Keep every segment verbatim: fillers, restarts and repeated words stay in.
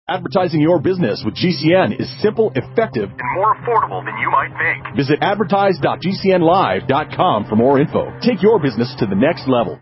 Advertising your business with G C N is simple, effective, and more affordable than you might think. Visit advertise dot g c n live dot com for more info. Take your business to the next level.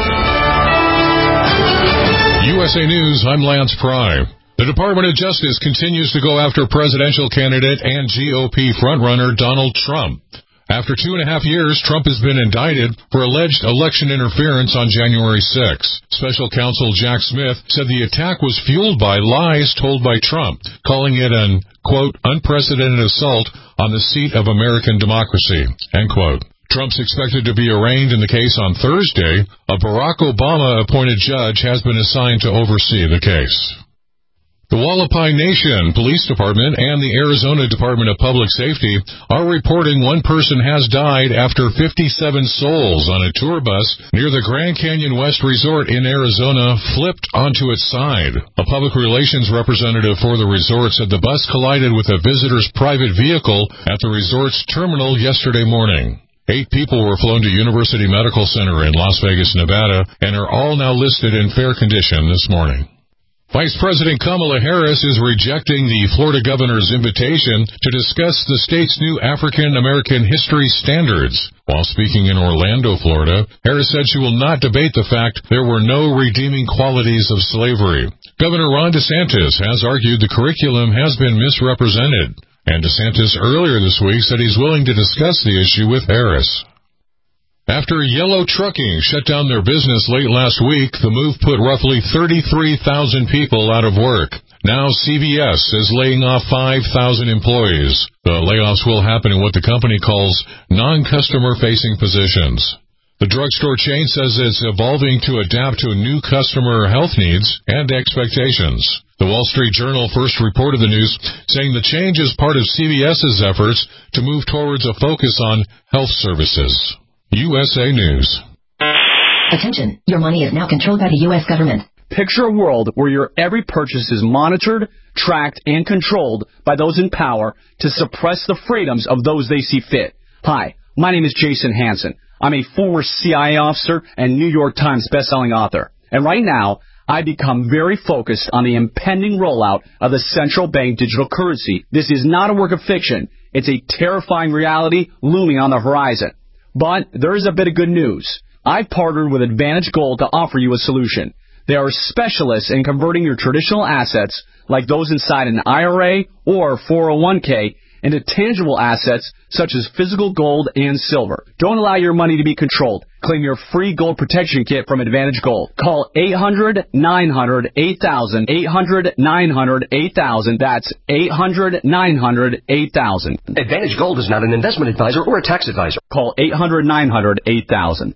U S A News, I'm Lance Pry. The Department of Justice continues to go after presidential candidate and G O P frontrunner Donald Trump. After two and a half years, Trump has been indicted for alleged election interference on January sixth. Special counsel Jack Smith said the attack was fueled by lies told by Trump, calling it an, quote, unprecedented assault on the seat of American democracy, end quote. Trump's expected to be arraigned in the case on Thursday. A Barack Obama-appointed judge has been assigned to oversee the case. The Wallapai Nation Police Department and the Arizona Department of Public Safety are reporting one person has died after fifty-seven souls on a tour bus near the Grand Canyon West Resort in Arizona flipped onto its side. A public relations representative for the resort said the bus collided with a visitor's private vehicle at the resort's terminal yesterday morning. Eight people were flown to University Medical Center in Las Vegas, Nevada, and are all now listed in fair condition this morning. Vice President Kamala Harris is rejecting the Florida governor's invitation to discuss the state's new African American history standards. While speaking in Orlando, Florida, Harris said she will not debate the fact there were no redeeming qualities of slavery. Governor Ron DeSantis has argued the curriculum has been misrepresented, and DeSantis earlier this week said he's willing to discuss the issue with Harris. After Yellow Trucking shut down their business late last week, the move put roughly thirty-three thousand people out of work. Now C V S is laying off five thousand employees. The layoffs will happen in what the company calls non-customer-facing positions. The drugstore chain says it's evolving to adapt to new customer health needs and expectations. The Wall Street Journal first reported the news, saying the change is part of CVS's efforts to move towards a focus on health services. U S A News. Attention, your money is now controlled by the U S government. Picture a world where your every purchase is monitored, tracked, and controlled by those in power to suppress the freedoms of those they see fit. Hi, my name is Jason Hansen. I'm a former C I A officer and New York Times bestselling author. And right now, I become very focused on the impending rollout of the central bank digital currency. This is not a work of fiction. It's a terrifying reality looming on the horizon. But there is a bit of good news. I've partnered with Advantage Gold to offer you a solution. They are specialists in converting your traditional assets, like those inside an I R A or four oh one k, into tangible assets such as physical gold and silver. Don't allow your money to be controlled. Claim your free gold protection kit from Advantage Gold. Call eight hundred, nine hundred, eight thousand, eight hundred, nine hundred, eight thousand. That's eight hundred, nine hundred, eight thousand. Advantage Gold is not an investment advisor or a tax advisor. Call eight hundred, nine hundred, eight thousand.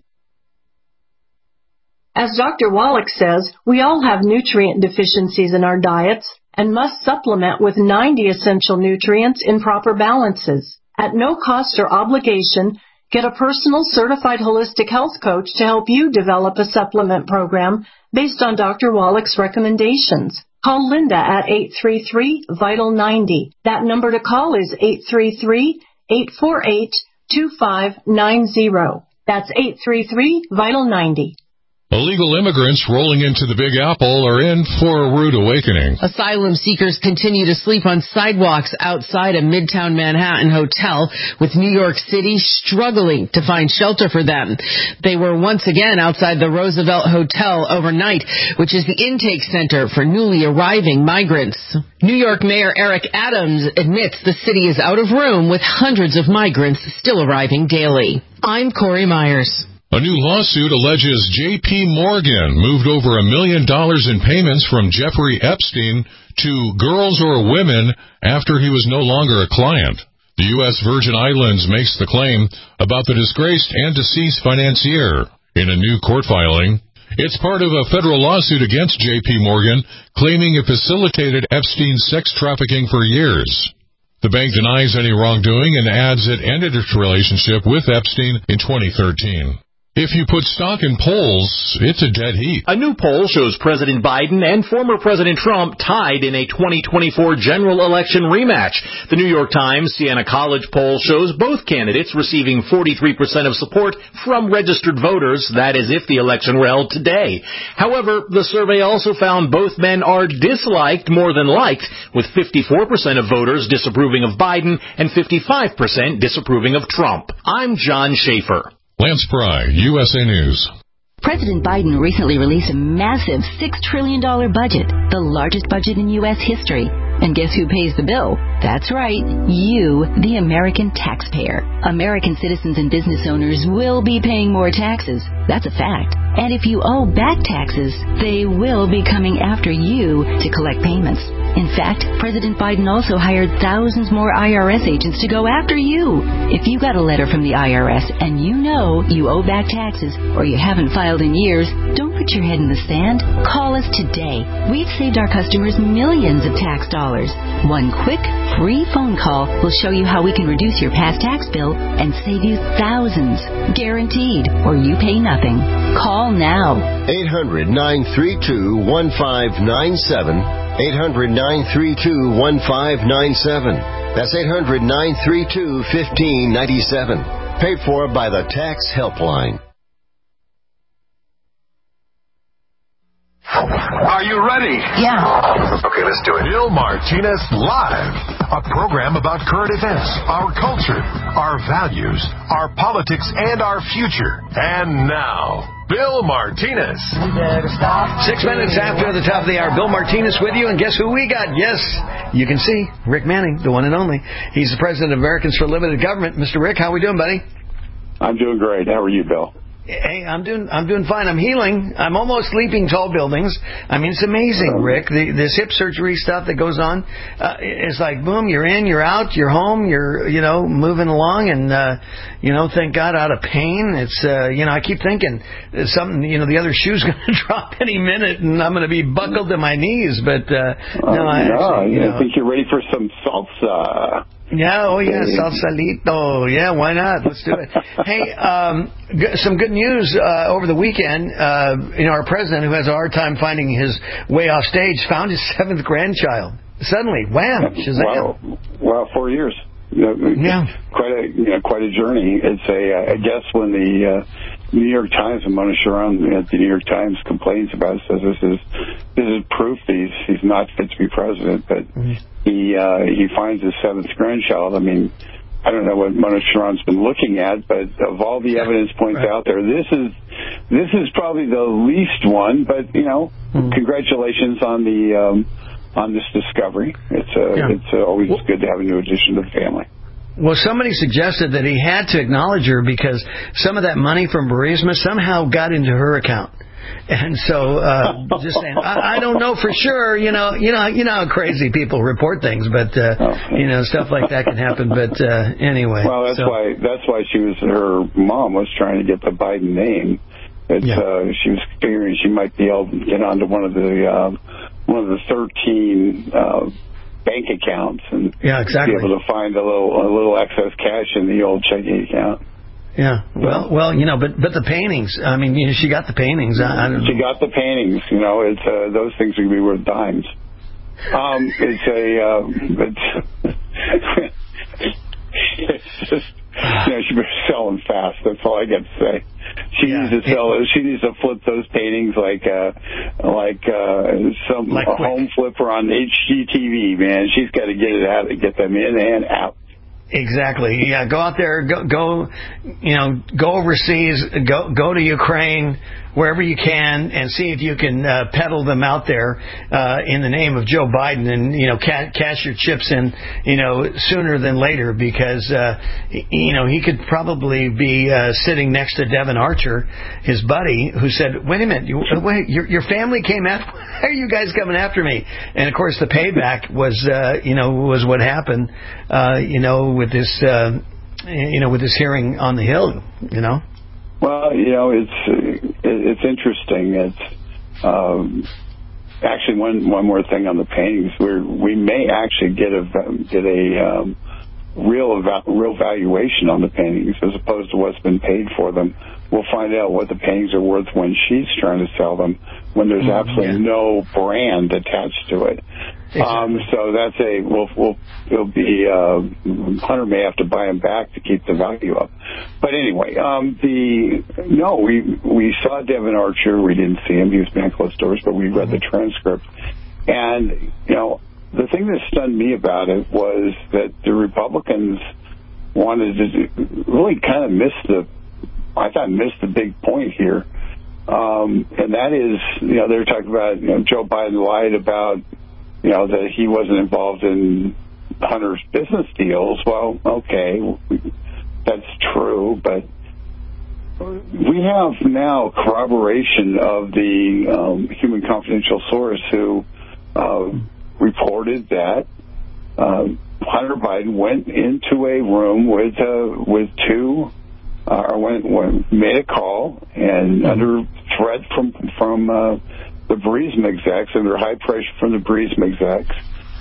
As Doctor Wallach says, we all have nutrient deficiencies in our diets and must supplement with ninety essential nutrients in proper balances. At no cost or obligation, get a personal certified holistic health coach to help you develop a supplement program based on Doctor Wallach's recommendations. Call Linda at eight three three, vital ninety. That number to call is eight three three, eight four eight, two five nine zero. That's eight three three, vital ninety. Illegal immigrants rolling into the Big Apple are in for a rude awakening. Asylum seekers continue to sleep on sidewalks outside a Midtown Manhattan hotel, with New York City struggling to find shelter for them. They were once again outside the Roosevelt Hotel overnight, which is the intake center for newly arriving migrants. New York Mayor Eric Adams admits the city is out of room, with hundreds of migrants still arriving daily. I'm Corey Myers. A new lawsuit alleges J P Morgan moved over a million dollars in payments from Jeffrey Epstein to girls or women after he was no longer a client. The U S Virgin Islands makes the claim about the disgraced and deceased financier. In a new court filing, it's part of a federal lawsuit against J P Morgan, claiming it facilitated Epstein's sex trafficking for years. The bank denies any wrongdoing and adds it ended its relationship with Epstein in twenty thirteen. If you put stock in polls, it's a dead heat. A new poll shows President Biden and former President Trump tied in a twenty twenty-four general election rematch. The New York Times Siena College poll shows both candidates receiving forty-three percent of support from registered voters, that is if the election were held today. However, the survey also found both men are disliked more than liked, with fifty-four percent of voters disapproving of Biden and fifty-five percent disapproving of Trump. I'm John Schaefer. Lance Pry, U S A News. President Biden recently released a massive six trillion dollars budget, the largest budget in U S history. And guess who pays the bill? That's right, you, the American taxpayer. American citizens and business owners will be paying more taxes. That's a fact. And if you owe back taxes, they will be coming after you to collect payments. In fact, President Biden also hired thousands more I R S agents to go after you. If you got a letter from the I R S and you know you owe back taxes or you haven't filed in years, don't put your head in the sand. Call us today. We've saved our customers millions of tax dollars. One quick, free phone call will show you how we can reduce your past tax bill and save you thousands. Guaranteed, or you pay nothing. Call now. eight hundred, nine three two, one five nine seven. eight hundred, nine three two, one five nine seven. That's eight hundred, nine three two, one five nine seven. Paid for by the Tax Helpline. Are you ready? Yeah. Okay, let's do it. Bill Martinez Live, a program about current events, our culture, our values, our politics, and our future. And now, Bill Martinez. Six minutes after the top of the hour, Bill Martinez with you, and guess who we got? Yes, you can see, Rick Manning, the one and only. He's the president of Americans for Limited Government. Mister Rick, how are we doing, buddy? I'm doing great. How are you, Bill? Hey, I'm doing I'm doing fine. I'm healing. I'm almost leaping tall buildings. I mean, it's amazing, Rick. The, this hip surgery stuff that goes on, uh, it's like, boom, you're in, you're out, you're home, you're, you know, moving along, and, uh, you know, thank God, out of pain. It's, uh, you know, I keep thinking something, you know, the other shoe's going to drop any minute, and I'm going to be buckled to my knees, but, uh, no, I no, actually, you know, I think you're ready for some salsa. Yeah, oh yeah, salsalito. Yeah, why not? Let's do it. Hey, um, g- some good news uh, over the weekend. Uh, you know, our president, who has a hard time finding his way off stage, found his seventh grandchild. Suddenly, wham! Shazam. Wow, wow, four years. Yeah, quite a you know, quite a journey. It's a I guess when the uh, New York Times and Mona Sharon at the New York Times complains about it, says this is this is proof that he's he's not fit to be president, but. Mm-hmm. He uh, he finds his seventh grandchild. I mean, I don't know what Mona Sharon's been looking at, but of all the evidence points right. out there, this is this is probably the least one. But you know, mm-hmm. congratulations on the um, on this discovery. It's uh, yeah. it's uh, always well, good to have a new addition to the family. Well, somebody suggested that he had to acknowledge her because some of that money from Burisma somehow got into her account. And so, uh, just saying, I, I don't know for sure, you know, you know, you know how crazy people report things, but, uh, oh. you know, stuff like that can happen. But, uh, anyway. Well, that's so. why, that's why she was, her mom was trying to get the Biden name. It's, yeah. uh, she was figuring she might be able to get onto one of the, um, one of the thirteen, uh, bank accounts and yeah, exactly. be able to find a little, a little excess cash in the old checking account. Yeah, well, well, you know, but but the paintings. I mean, you know, she got the paintings. I, I don't know. She got the paintings. You know, it's uh, those things would be worth dimes. Um, it's a, uh, it's, it's just, you know, she better sell them fast. That's all I got to say. She yeah. needs to sell. She needs to flip those paintings like, uh, like uh, some like home flipper on H G T V. Man, she's got to get it out, get them in and out. Exactly. Yeah, go out there, go, go, you know, go overseas, go, go to Ukraine, wherever you can, and see if you can uh, peddle them out there uh, in the name of Joe Biden, and you know, ca- cash your chips in, you know, sooner than later, because uh, you know he could probably be uh, sitting next to Devin Archer, his buddy, who said, "Wait a minute, you, wait, your, your family came after. Why are you guys coming after me?" And of course, the payback was, uh, you know, was what happened, uh, you know, with this, uh, you know, with this hearing on the Hill, you know. Well, you know, it's it's interesting. It's um, actually one one more thing on the paintings. We we may actually get a get a um, real eva- real valuation on the paintings as opposed to what's been paid for them. We'll find out what the paintings are worth when she's trying to sell them, when there's mm, absolutely yeah. no brand attached to it. Exactly. Um, so that's a, we'll, we'll, it'll be, uh, Hunter may have to buy them back to keep the value up. But anyway, um, the, no, we, we saw Devin Archer. We didn't see him. He was behind closed doors, but we read mm-hmm. the transcript. And, you know, the thing that stunned me about it was that the Republicans wanted to really kind of miss the, I thought missed the big point here. Um, and that is, you know, they were talking about, you know, Joe Biden lied about, you know, that he wasn't involved in Hunter's business deals. Well, okay, that's true, but we have now corroboration of the um, human confidential source who uh, reported that uh, Hunter Biden went into a room with uh, with two, uh, or went, went made a call and under threat from from. Uh, the Burisma execs, under high pressure from the Burisma execs,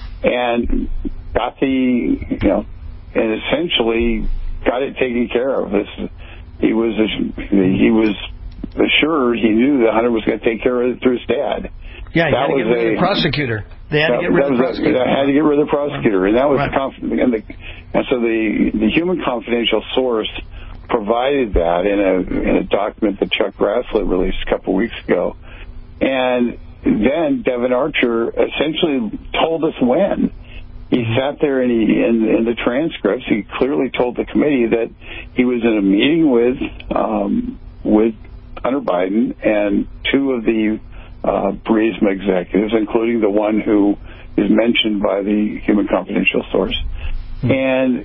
and got the, you know, and essentially got it taken care of. This, he was he was assured, he knew that Hunter was going to take care of it through his dad. Yeah, he had to get rid of the prosecutor. They had to get rid of the prosecutor. They had to get rid of the prosecutor, and that was the conf- and, the, and so the the human confidential source provided that in a in a document that Chuck Grasslett released a couple weeks ago. And then Devin Archer essentially told us when. He sat there and he, in, in the transcripts, he clearly told the committee that he was in a meeting with um, with Hunter Biden and two of the uh, Burisma executives, including the one who is mentioned by the human confidential source. Mm-hmm. And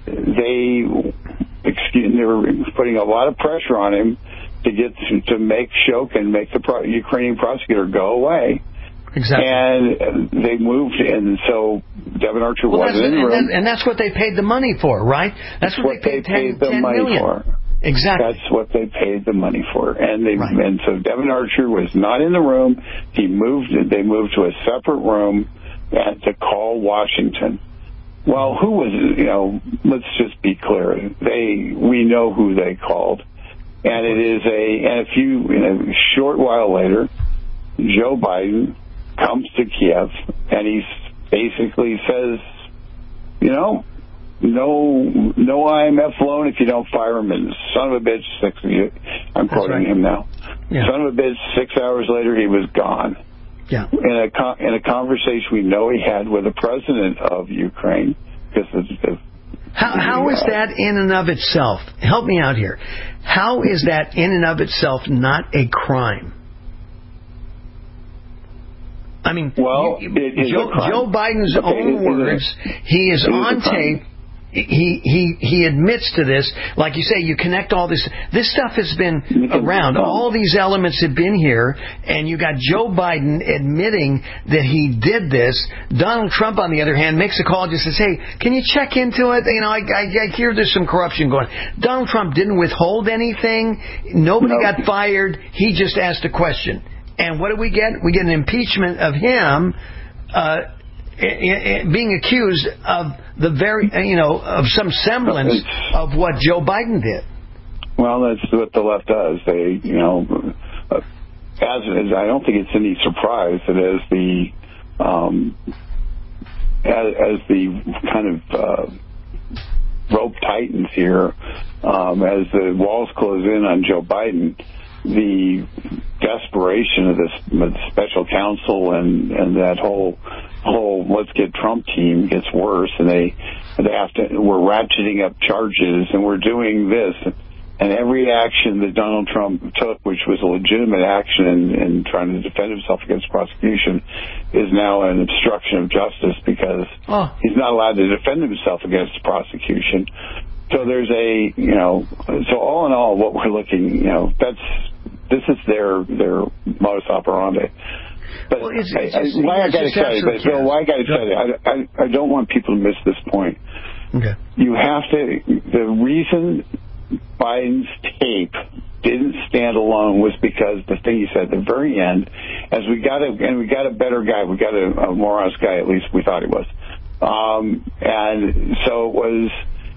they, excuse, they were putting a lot of pressure on him to get to, to make Shokin, make the pro- Ukrainian prosecutor go away. Exactly. And they moved, and so Devin Archer well, wasn't in the and, room. That, and that's what they paid the money for, right? That's, that's what, what they paid, they paid ten, the money million. for. Exactly. That's what they paid the money for. And they right. and so Devin Archer was not in the room. He moved. They moved to a separate room and to call Washington. Well, who was, you know, let's just be clear. They, we know who they called. And it is a, and a few, in a short while later, Joe Biden comes to Kiev and he basically says, you know, no, no I M F loan if you don't fire him. And son of a bitch, six of you. I'm That's quoting right. him now. Yeah. Son of a bitch, six hours later, he was gone. Yeah. In a, in a conversation we know he had with the president of Ukraine, because the, the How, how is that in and of itself? Help me out here. How is that in and of itself not a crime? I mean, well, you, it is Joe, a crime. Joe Biden's okay, own it, words, it he is on tape. He he he admits to this. Like you say, you connect all this. This stuff has been around. All these elements have been here, and you got Joe Biden admitting that he did this. Donald Trump, on the other hand, makes a call and just says, "Hey, can you check into it? You know, I, I, I hear there's some corruption going." Donald Trump didn't withhold anything. Nobody no. got fired. He just asked a question. And what do we get? We get an impeachment of him. Uh, being accused of the very, you know, of some semblance of what Joe Biden did. Well, that's what the left does. They, you know, as, as I don't think it's any surprise that as the um, as, as the kind of uh, rope tightens here, um, as the walls close in on Joe Biden, the desperation of this of the special counsel and, and that whole whole let's get Trump team gets worse, and they they have to we're ratcheting up charges and we're doing this, and every action that Donald Trump took, which was a legitimate action in, in trying to defend himself against prosecution, is now an obstruction of justice because oh. he's not allowed to defend himself against prosecution. So there's a, you know, so all in all, what we're looking, you know, that's, this is their, their modus operandi. But well, it's, it's just, I, why I got to tell you, but Bill, why I got to tell you, I, I, I don't want people to miss this point. Okay. You have to, the reason Biden's tape didn't stand alone was because the thing you said at the very end, as we got a, and we got a better guy, we got a, a more honest guy, at least we thought he was. Um, and so it was,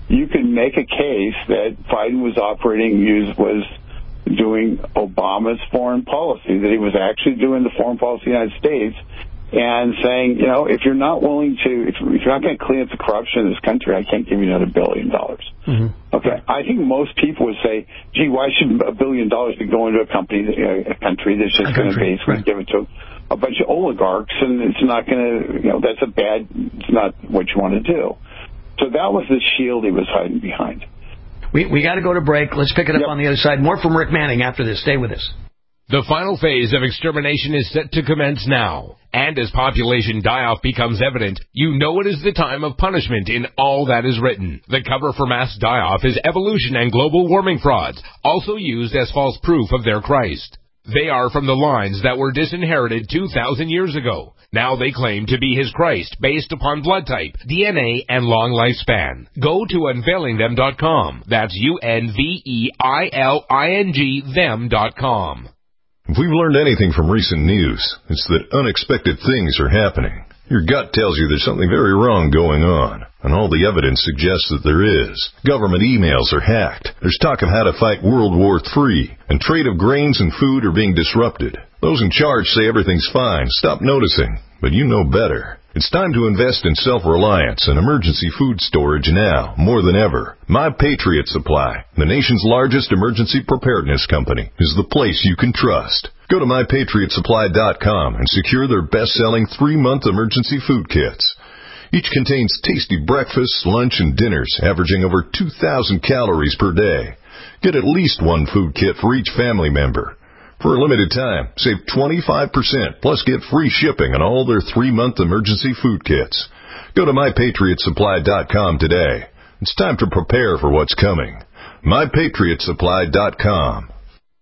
you can make a case that Biden was operating, was doing Obama's foreign policy, that he was actually doing the foreign policy of the United States, and saying, you know, if you're not willing to, if you're not going to clean up the corruption in this country, I can't give you another billion dollars. Mm-hmm. Okay, I think most people would say, gee, why should a billion dollars be going to a company, a country that's just going to basically right. give it to a bunch of oligarchs, and it's not going to, you know, that's a bad, it's not what you want to do. So that was the shield he was hiding behind. We we got to go to break. Let's pick it up yep. on the other side. More from Rick Manning after this. Stay with us. The final phase of extermination is set to commence now. And as population die-off becomes evident, you know it is the time of punishment in all that is written. The cover for mass die-off is evolution and global warming frauds, also used as false proof of their Christ. They are from the lines that were disinherited two thousand years ago. Now they claim to be his Christ based upon blood type, D N A, and long lifespan. Go to unveiling them dot com. That's U N V E I L I N G them dot com. If we've learned anything from recent news, it's that unexpected things are happening. Your gut tells you there's something very wrong going on, and all the evidence suggests that there is. Government emails are hacked. There's talk of how to fight World War Three, and trade of grains and food are being disrupted. Those in charge say everything's fine. Stop noticing, but you know better. It's time to invest in self-reliance and emergency food storage now, more than ever. My Patriot Supply, the nation's largest emergency preparedness company, is the place you can trust. Go to my patriot supply dot com and secure their best-selling three-month emergency food kits. Each contains tasty breakfasts, lunch, and dinners, averaging over two thousand calories per day. Get at least one food kit for each family member. For a limited time, save twenty-five percent, plus get free shipping on all their three-month emergency food kits. Go to my patriot supply dot com today. It's time to prepare for what's coming. my patriot supply dot com.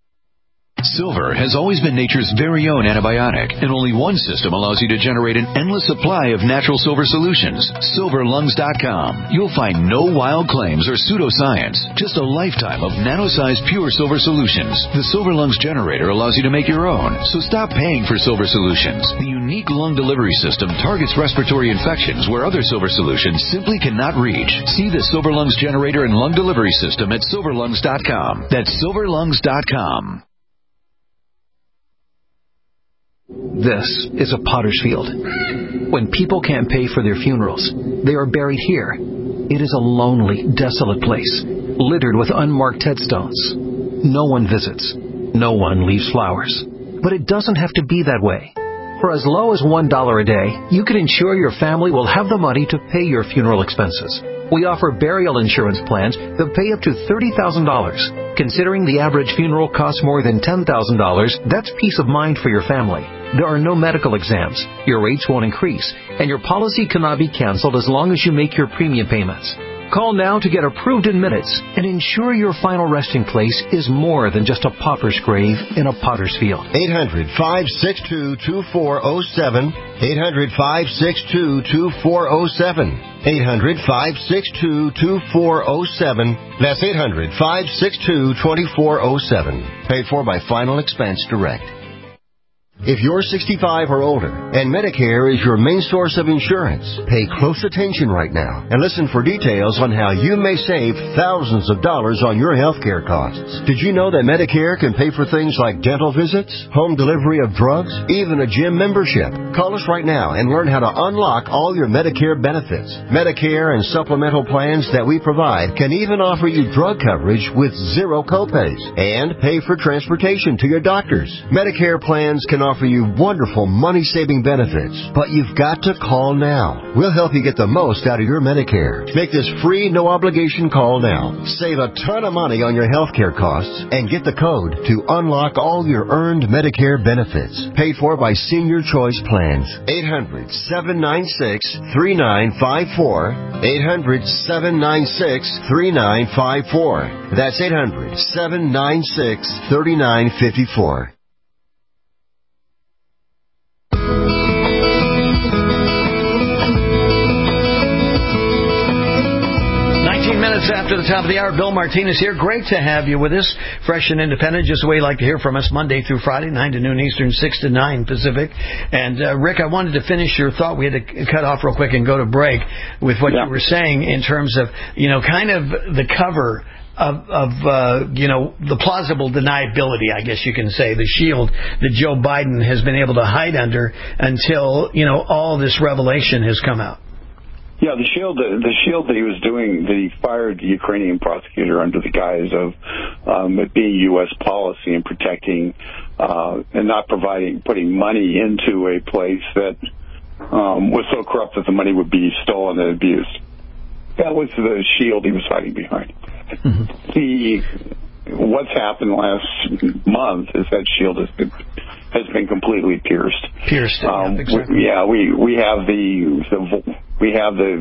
Silver has always been nature's very own antibiotic, and only one system allows you to generate an endless supply of natural silver solutions. silver lungs dot com. You'll find no wild claims or pseudoscience, just a lifetime of nano-sized pure silver solutions. The Silver Lungs generator allows you to make your own, so stop paying for silver solutions. The unique lung delivery system targets respiratory infections where other silver solutions simply cannot reach. See the Silver Lungs generator and lung delivery system at silver lungs dot com. That's silver lungs dot com. This is a potter's field. When people can't pay for their funerals, they are buried here. It is a lonely, desolate place, littered with unmarked headstones. No one visits. No one leaves flowers. But it doesn't have to be that way. For as low as one dollar a day, you can ensure your family will have the money to pay your funeral expenses. We offer burial insurance plans that pay up to thirty thousand dollars. Considering the average funeral costs more than ten thousand dollars, that's peace of mind for your family. There are no medical exams, your rates won't increase, and your policy cannot be canceled as long as you make your premium payments. Call now to get approved in minutes and ensure your final resting place is more than just a pauper's grave in a potter's field. eight hundred, five six two, two four zero seven. eight hundred, five six two, two four zero seven. eight hundred, five six two, two four zero seven. That's eight hundred, five six two, two four zero seven. Paid for by Final Expense Direct. If you're sixty-five or older and Medicare is your main source of insurance, pay close attention right now and listen for details on how you may save thousands of dollars on your health care costs. Did you know that Medicare can pay for things like dental visits, home delivery of drugs, even a gym membership? Call us right now and learn how to unlock all your Medicare benefits. Medicare and supplemental plans that we provide can even offer you drug coverage with zero copays and pay for transportation to your doctors. Medicare plans can offer you wonderful money-saving benefits, but you've got to call now. We'll help you get the most out of your Medicare. Make this free, no-obligation call now. Save a ton of money on your health care costs and get the code to unlock all your earned Medicare benefits. Paid for by Senior Choice Plans. eight hundred, seven nine six, three nine five four. eight hundred, seven nine six, three nine five four. That's eight hundred, seven nine six, three nine five four. minutes after the top of the hour. Bill Martinez here. Great to have you with us. Fresh and independent, just the way you like to hear from us, Monday through Friday, nine to noon Eastern, six to nine Pacific. And, uh, Rick, I wanted to finish your thought. We had to cut off real quick and go to break with what yeah. you were saying in terms of, you know, kind of the cover of, of uh, you know, the plausible deniability, I guess you can say, the shield that Joe Biden has been able to hide under until, you know, all this revelation has come out. Yeah, the shield, the shield that he was doing, that he fired the Ukrainian prosecutor under the guise of um, it being U S policy and protecting uh, and not providing, putting money into a place that um, was so corrupt that the money would be stolen and abused. That was the shield he was hiding behind. Mm-hmm. The what's happened last month is that shield has been, has been completely pierced. Pierced. Um, yeah, exactly. we, yeah, we we have the, the we have the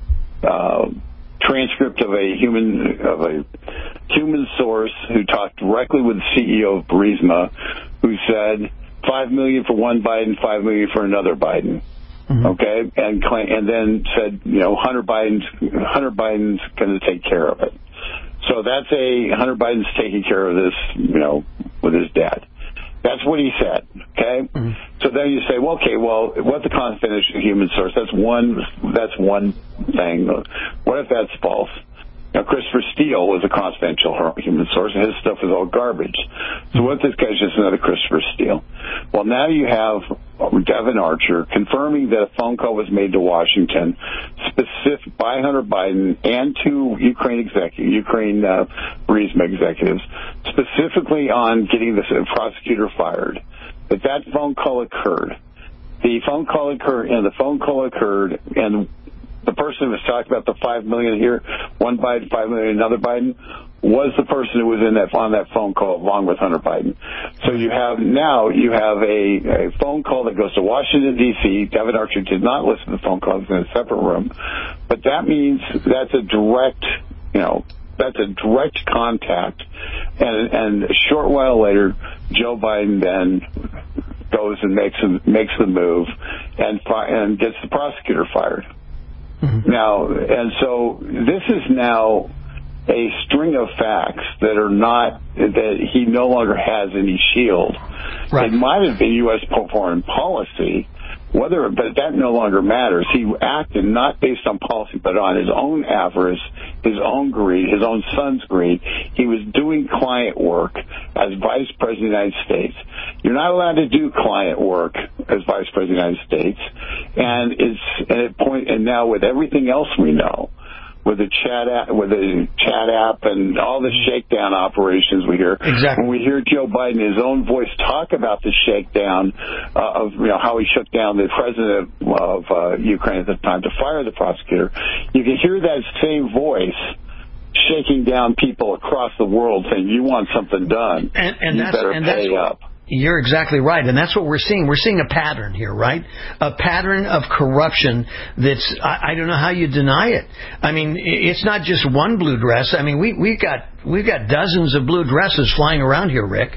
uh, transcript of a human of a human source who talked directly with the C E O of Burisma, who said five million for one Biden, five million for another Biden. Mm-hmm. Okay, and and then said, you know, Hunter Biden's Hunter Biden's going to take care of it. So that's a Hunter Biden's taking care of this, you know, with his dad. That's what he said. Okay, mm-hmm. So then you say, well, okay, well, what's the confidential human source? That's one. That's one thing. What if that's false? Now, Christopher Steele was a confidential human source, and his stuff is all garbage. So what if this guy's just another Christopher Steele? Well, now you have Devin Archer confirming that a phone call was made to Washington specific by Hunter Biden and two Ukraine executives, Ukraine uh, Burisma executives, specifically on getting the prosecutor fired. That that phone call occurred. The phone call occurred, and the phone call occurred, and the person who was talking about the five million here, one Biden, five million, another Biden, was the person who was in that on that phone call along with Hunter Biden. So you have now you have a, a phone call that goes to Washington D C. Devin Archer did not listen to the phone call; it was in a separate room. But that means that's a direct, you know, that's a direct contact. And and a short while later, Joe Biden then goes and makes makes the move and fi- and gets the prosecutor fired. Mm-hmm. Now, and so this is now a string of facts that are not, that he no longer has any shield. Right. It might have been U S foreign policy, whether, but that no longer matters. He acted not based on policy, but on his own avarice, his own greed, his own son's greed. He was doing client work as Vice President of the United States. You're not allowed to do client work as Vice President of the United States, and it's and it point and now with everything else we know, with the chat app, with the chat app and all the shakedown operations we hear. Exactly. When we hear Joe Biden, his own voice, talk about the shakedown uh, of you know how he shook down the president of uh, Ukraine at the time to fire the prosecutor, you can hear that same voice shaking down people across the world, saying, "You want something done? And, and you that's, better and pay that's up." You're exactly right, and that's what we're seeing. We're seeing a pattern here, right? A pattern of corruption that's, I, I don't know how you deny it. I mean, it's not just one blue dress. I mean, we, we've got we've got dozens of blue dresses flying around here, Rick.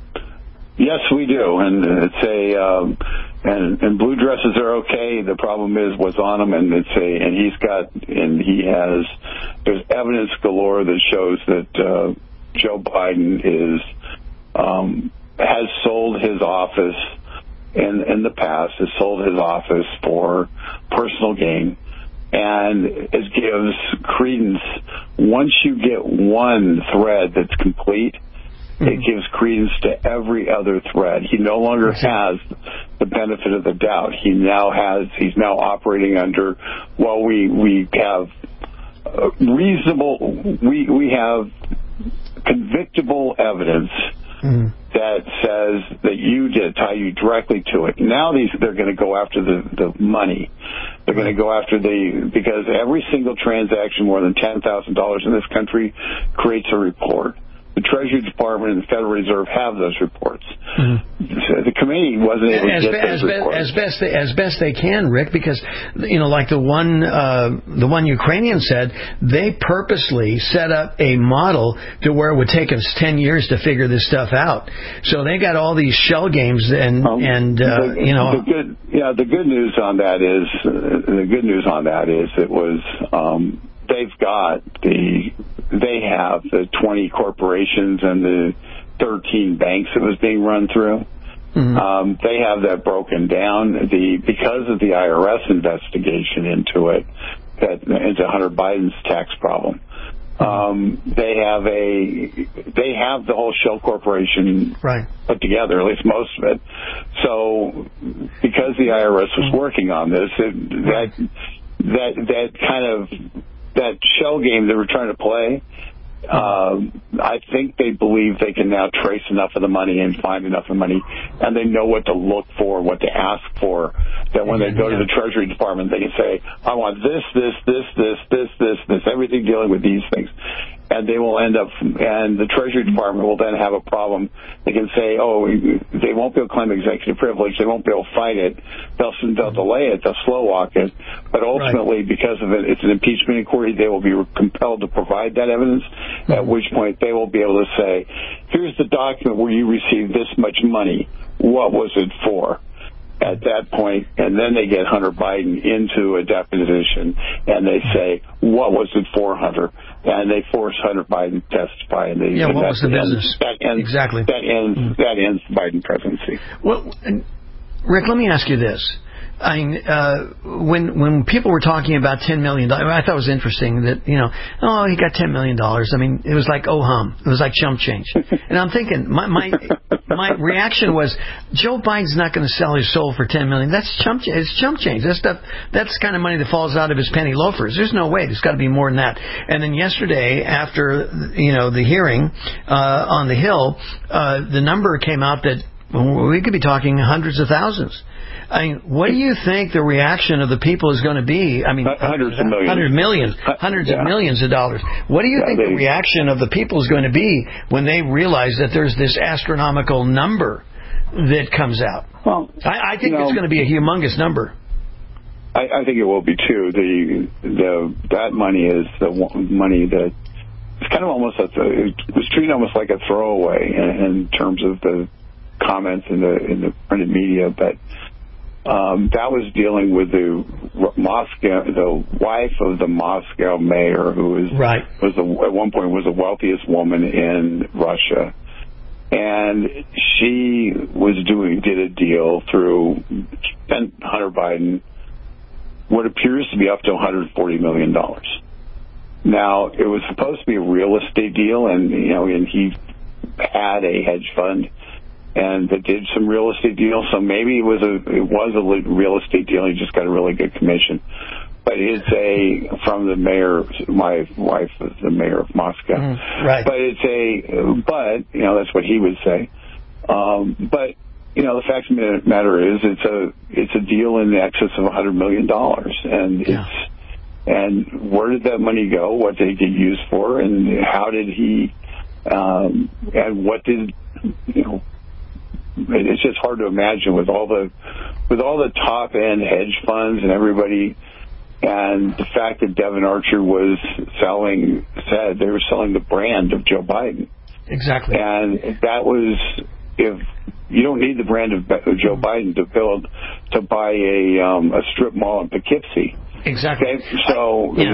Yes, we do, and it's a um, and, and blue dresses are okay. The problem is what's on them, and it's a and he's got and he has there's evidence galore that shows that uh, Joe Biden is. Um, has sold his office in in the past, has sold his office for personal gain, and it gives credence. Once you get one thread that's complete, mm-hmm. it gives credence to every other thread. He no longer has the benefit of the doubt. He now has, he's now operating under, well, we, we have reasonable, we, we have convictable evidence Mm-hmm. that says that you did, tie you directly to it. Now these they're going to go after the, the money. They're going to go after the, because every single transaction more than ten thousand dollars in this country creates a report. The Treasury Department and the Federal Reserve have those reports. Mm-hmm. So the committee wasn't able as to get be, those as reports. Be, as best they, as best they can, Rick, because you know, like the one uh, the one Ukrainian said, they purposely set up a model to where it would take us ten years to figure this stuff out. So they got all these shell games, and um, and uh, the, you know, the good yeah. The good news on that is uh, the good news on that is it was. Um, they've got the, they have the twenty corporations and the thirteen banks it was being run through. Mm-hmm. Um, they have that broken down. The because of the I R S investigation into it, that into Hunter Biden's tax problem. Um, they have a they have the whole shell corporation right. put together, at least most of it. So because the I R S was working on this, it, that that that kind of that shell game they were trying to play. Uh, I think they believe they can now trace enough of the money and find enough of the money, and they know what to look for, what to ask for, that when they go to the Treasury Department, they can say, I want this, this, this, this, this, this, this, everything dealing with these things. And they will end up, and the Treasury Department will then have a problem. They can say, oh, they won't be able to claim executive privilege. They won't be able to fight it. They'll, they'll delay it. They'll slow walk it. But ultimately, right. because of it, it's an impeachment inquiry, they will be compelled to provide that evidence, mm-hmm. at which point they will be able to say, here's the document where you received this much money. What was it for? At that point, and then they get Hunter Biden into a deposition, and they say, what was it for, Hunter? And they force Hunter Biden to testify. And they, yeah, and what was the business? That ends, exactly. That ends, mm. that ends the Biden presidency. Well, Rick, let me ask you this. I mean, uh, when when people were talking about ten million dollars, I thought it was interesting that, you know, oh, he got ten million dollars. I mean, it was like, oh, hum. It was like chump change. And I'm thinking, my my, my reaction was, Joe Biden's not going to sell his soul for ten million dollars. That's chump change. It's chump change. That's stuff. That's kind of money that falls out of his penny loafers. There's no way. There's got to be more than that. And then yesterday, after, you know, the hearing uh, on the Hill, uh, the number came out that we could be talking hundreds of thousands. I mean, what do you think the reaction of the people is going to be? I mean, hundreds of millions, hundred millions, hundreds yeah. of millions of dollars. What do you yeah, think they, the reaction of the people is going to be when they realize that there's this astronomical number that comes out? Well, I, I think you know, it's going to be a humongous number. I, I think it will be too. The the that money is the money that it's kind of almost a, it was treated almost like a throwaway in, in terms of the comments in the in the printed media, but. Um, that was dealing with the Moscow, the wife of the Moscow mayor, who was right. was the, at one point was the wealthiest woman in Russia, and she was doing did a deal through Hunter Biden, what appears to be up to one hundred forty million dollars. Now, it was supposed to be a real estate deal, and you know, and he had a hedge fund. And they did some real estate deals, so maybe it was a it was a real estate deal. He just got a really good commission. But it's a from the mayor. My wife is the mayor of Moscow. Mm, right. But it's a but you know that's what he would say. Um, but you know the fact of the matter is it's a it's a deal in excess of a hundred million dollars, and yeah. it's and where did that money go? What did it get used for? And how did he? Um, and what did you know? It's just hard to imagine with all the with all the top end hedge funds and everybody, and the fact that Devin Archer was selling said they were selling the brand of Joe Biden. Exactly. And that was if you don't need the brand of Joe Biden to build to buy a um, a strip mall in Poughkeepsie. Exactly. Okay? So I, yeah.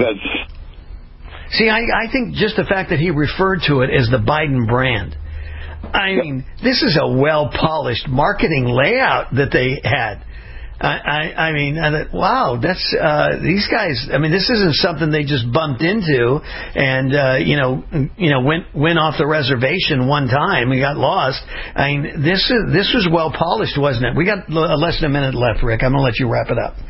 that's. See, I, I think just the fact that he referred to it as the Biden brand. I mean, this is a well-polished marketing layout that they had. I, I, I mean, I thought, wow, that's uh, these guys. I mean, this isn't something they just bumped into and uh, you know, you know, went went off the reservation one time. We got lost. I mean, this is this was well-polished, wasn't it? We got less than a minute left, Rick. I'm going to let you wrap it up.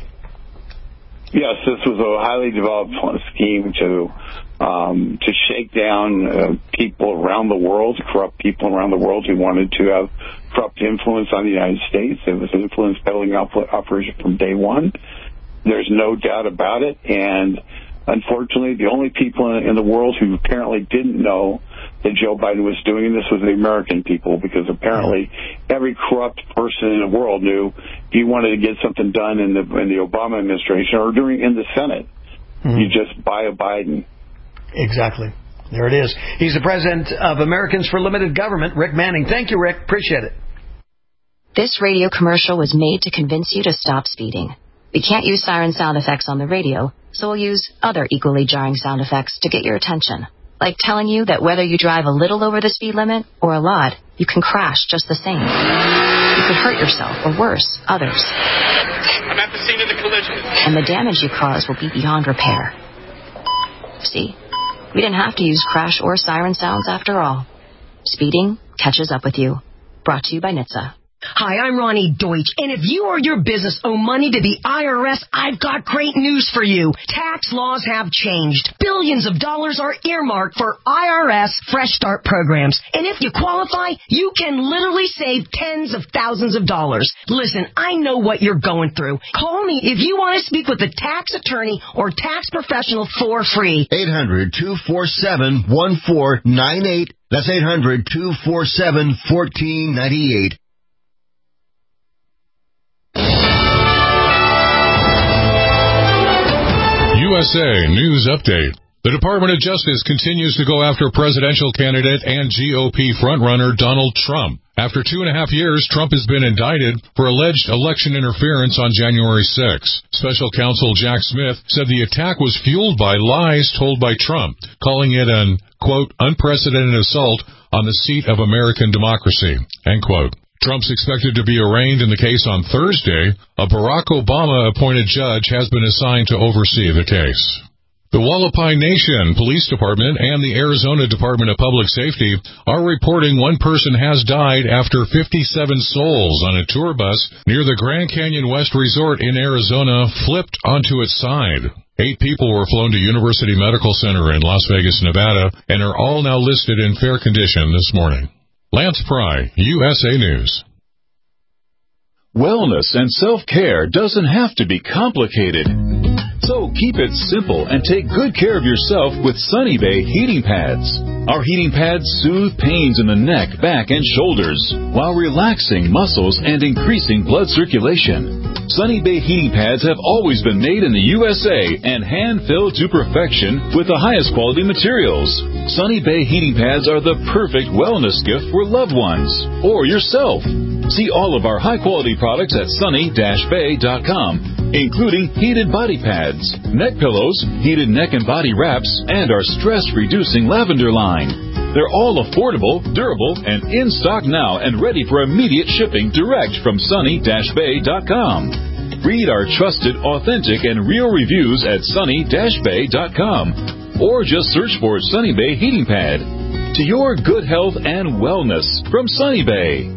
Yes, this was a highly developed scheme to um, to shake down uh, people around the world, corrupt people around the world who wanted to have corrupt influence on the United States. It was an influence peddling op- operation from day one. There's no doubt about it. And unfortunately, the only people in, in the world who apparently didn't know that Joe Biden was doing this was the American people, because apparently every corrupt person in the world knew if you wanted to get something done in the in the Obama administration or during in the Senate, mm-hmm. you just buy a Biden. Exactly. There it is. He's the president of Americans for Limited Government, Rick Manning. Thank you, Rick. Appreciate it. This radio commercial was made to convince you to stop speeding. We can't use siren sound effects on the radio, so we'll use other equally jarring sound effects to get your attention. Like telling you that whether you drive a little over the speed limit or a lot, you can crash just the same. You could hurt yourself, or worse, others. I'm at the scene of the collision. And the damage you cause will be beyond repair. See, we didn't have to use crash or siren sounds after all. Speeding catches up with you. Brought to you by N H T S A. Hi, I'm Ronnie Deutsch, and if you or your business owe money to the I R S, I've got great news for you. Tax laws have changed. Billions of dollars are earmarked for I R S Fresh Start programs. And if you qualify, you can literally save tens of thousands of dollars. Listen, I know what you're going through. Call me if you want to speak with a tax attorney or tax professional for free. eight hundred, two four seven, one four nine eight. That's eight hundred, two four seven, one four nine eight. U S A News Update. The Department of Justice continues to go after presidential candidate and G O P frontrunner Donald Trump. After two and a half years, Trump has been indicted for alleged election interference on January sixth. Special counsel Jack Smith said the attack was fueled by lies told by Trump, calling it an, quote, unprecedented assault on the seat of American democracy, end quote. Trump's expected to be arraigned in the case on Thursday. A Barack Obama-appointed judge has been assigned to oversee the case. The Wallapai Nation Police Department and the Arizona Department of Public Safety are reporting one person has died after fifty-seven souls on a tour bus near the Grand Canyon West Resort in Arizona flipped onto its side. Eight people were flown to University Medical Center in Las Vegas, Nevada, and are all now listed in fair condition this morning. Lance Pry, U S A News. Wellness and self-care doesn't have to be complicated. So keep it simple and take good care of yourself with Sunny Bay heating pads. Our heating pads soothe pains in the neck, back, and shoulders while relaxing muscles and increasing blood circulation. Sunny Bay heating pads have always been made in the U S A and hand-filled to perfection with the highest quality materials. Sunny Bay heating pads are the perfect wellness gift for loved ones or yourself. See all of our high-quality products at sunny dash bay dot com, including heated body pads, neck pillows, heated neck and body wraps, and our stress-reducing lavender line. They're all affordable, durable, and in stock now and ready for immediate shipping direct from sunny dash bay dot com. Read our trusted, authentic, and real reviews at sunny dash bay dot com or just search for Sunny Bay Heating Pad. To your good health and wellness from Sunny Bay.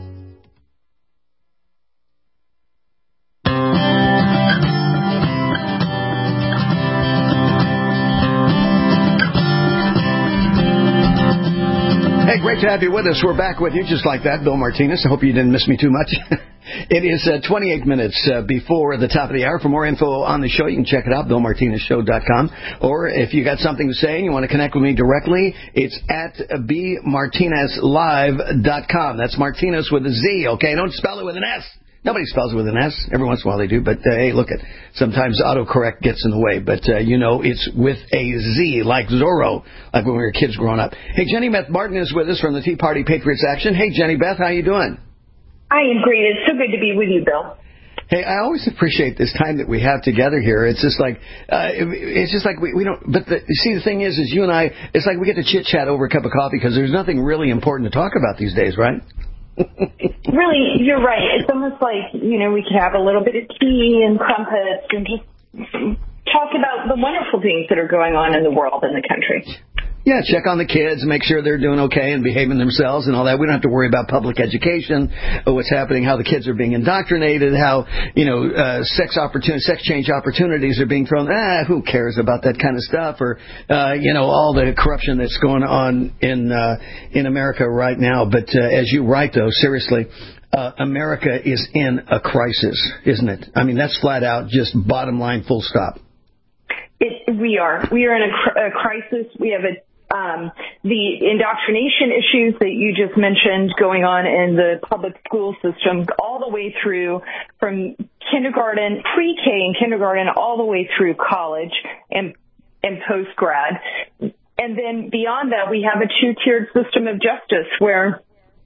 Hey, great to have you with us. We're back with you just like that, Bill Martinez. I hope you didn't miss me too much. It is uh, twenty-eight minutes uh, before the top of the hour. For more info on the show, you can check it out, bill martinez show dot com. Or if you got something to say and you want to connect with me directly, it's at b martinez live dot com. That's Martinez with a Z, okay? Don't spell it with an S. Nobody spells it with an S. Every once in a while they do. But, uh, hey, look, it. sometimes autocorrect gets in the way. But, uh, you know, it's with a Z, like Zorro, like when we were kids growing up. Hey, Jenny Beth Martin is with us from the Tea Party Patriots Action. Hey, Jenny Beth, how you doing? I am great. It's so good to be with you, Bill. Hey, I always appreciate this time that we have together here. It's just like, uh, it's just like we, we don't, but the, see, the thing is, is you and I, it's like we get to chit-chat over a cup of coffee because there's nothing really important to talk about these days, right? Really, you're right. It's almost like, you know, we could have a little bit of tea and crumpets and just talk about the wonderful things that are going on in the world and the country. Yeah, check on the kids, make sure they're doing okay and behaving themselves and all that. We don't have to worry about public education or what's happening, how the kids are being indoctrinated, how, you know, uh, sex opportunity, sex change opportunities are being thrown. Ah, who cares about that kind of stuff? Or, uh, you know, all the corruption that's going on in uh, in America right now. But uh, as you write, though, seriously, uh, America is in a crisis, isn't it? I mean, that's flat out, just bottom line, full stop. It, we are. We are in a, cr- a crisis. We have a Um, the indoctrination issues that you just mentioned going on in the public school system all the way through from kindergarten, pre-K and kindergarten all the way through college and, and post-grad. And then beyond that, we have a two-tiered system of justice where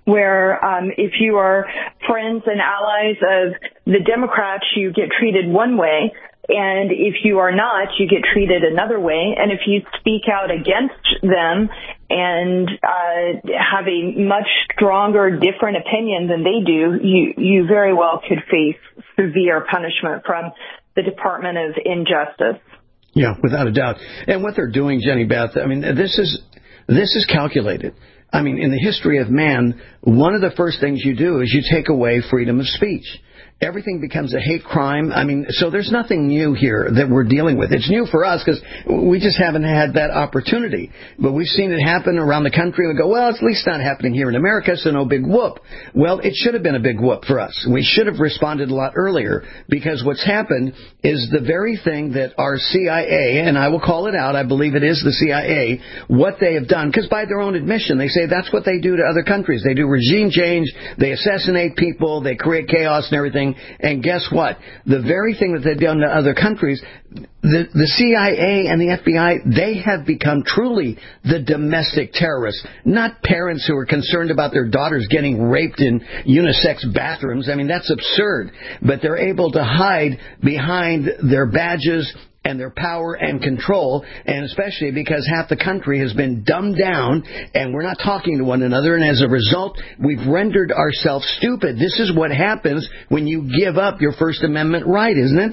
where um, if you are friends and allies of the Democrats, you get treated one way. And if you are not, you get treated another way. And if you speak out against them and uh, have a much stronger, different opinion than they do, you, you very well could face severe punishment from the Department of Injustice. Yeah, without a doubt. And what they're doing, Jenny Beth, I mean, this is this is calculated. I mean, in the history of man, one of the first things you do is you take away freedom of speech. Everything becomes a hate crime. I mean, so there's nothing new here that we're dealing with. It's new for us because we just haven't had that opportunity. But we've seen it happen around the country. We go, well, it's at least not happening here in America, so no big whoop. Well, it should have been a big whoop for us. We should have responded a lot earlier because what's happened is the very thing that our C I A, and I will call it out, I believe it is the C I A, what they have done, because by their own admission, they say that's what they do to other countries. They do regime change, they assassinate people, they create chaos and everything. And guess what? The very thing that they've done to other countries, the, the C I A and the F B I, they have become truly the domestic terrorists, not parents who are concerned about their daughters getting raped in unisex bathrooms. I mean, that's absurd. But they're able to hide behind their badges and their power and control, and especially because half the country has been dumbed down and we're not talking to one another, and as a result, we've rendered ourselves stupid. This is what happens when you give up your First Amendment right, isn't it?